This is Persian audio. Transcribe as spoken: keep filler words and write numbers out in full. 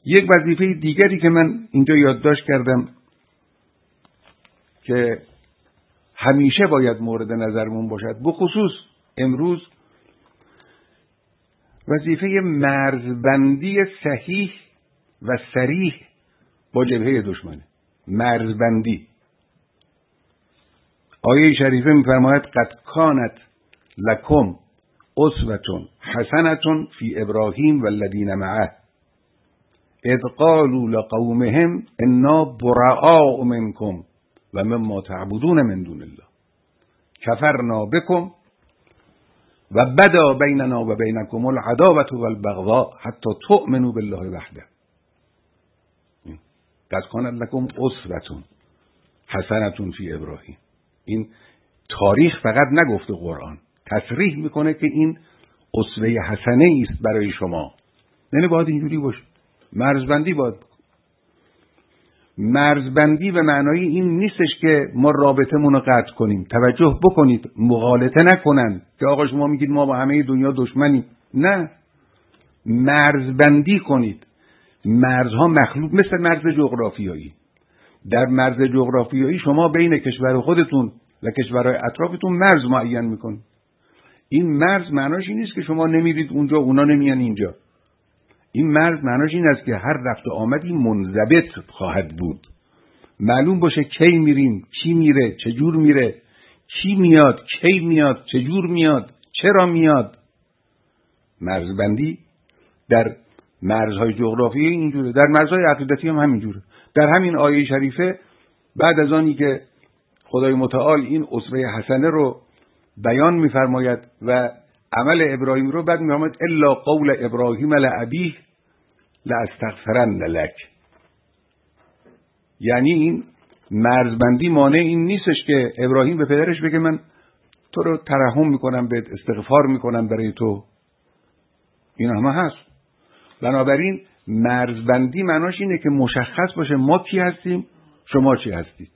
یک وظیفه دیگری که من اینجا یادداشت کردم که همیشه باید مورد نظرمون باشد، بخصوص امروز، وظیفه مرزبندی صحیح و صریح با جبهه دشمنه. مرزبندی. آیه شریفه می‌فرماید قد کانت لکم اسوة حسنة فی ابراهیم والذین معه اذ قالوا لقومهم انا براء منکم و مما تعبدون من دون الله کفرنا بکم و بدا بیننا و بینکم العداوة والبغضاء حتی تؤمنوا بالله وحده. قد کانت لکم اسوة حسنة فی ابراهیم. این تاریخ فقط نگفته قرآن، تصریح میکنه که این اسوه حسنه است برای شما. یعنی باید اینجوری باشه. مرزبندی باید. مرزبندی به معنای این نیستش که ما رابطمون رو قطع کنیم. توجه بکنید، مغالطه نکنن که آقا شما میگید ما با همه دنیا دشمنیم. نه، مرزبندی کنید. مرزها مخلوق مثل مرز جغرافیایی. در مرز جغرافیایی شما بین کشور خودتون و کشورهای اطرافتون مرز معین میکنید. این مرز معناش این نیست که شما نمیرید اونجا اونا نمیان اینجا. این مرز معناش این است که هر رفت و آمدی منضبط خواهد بود. معلوم باشه کی میریم، کی میره، چجور میره، کی میاد، کی میاد، چجور میاد، چرا میاد. مرزبندی در مرزهای جغرافیایی اینجوره، در مرزهای عقیدتی هم همینجوره. در همین آیه شریفه بعد از آنی که خدای متعال این اسوه حسنه رو بیان می‌فرماید و عمل ابراهیم رو، بعد می‌فرماید الا قول ابراهیم لابیه لاستغفرن لک. یعنی این مرزبندی مانع این نیستش که ابراهیم به پدرش بگه من تو رو ترحم میکنم، بهت استغفار میکنم برای تو. این همه هست. بنابراین مرزبندی معناش اینه که مشخص باشه ما کی هستیم، شما چی هستید.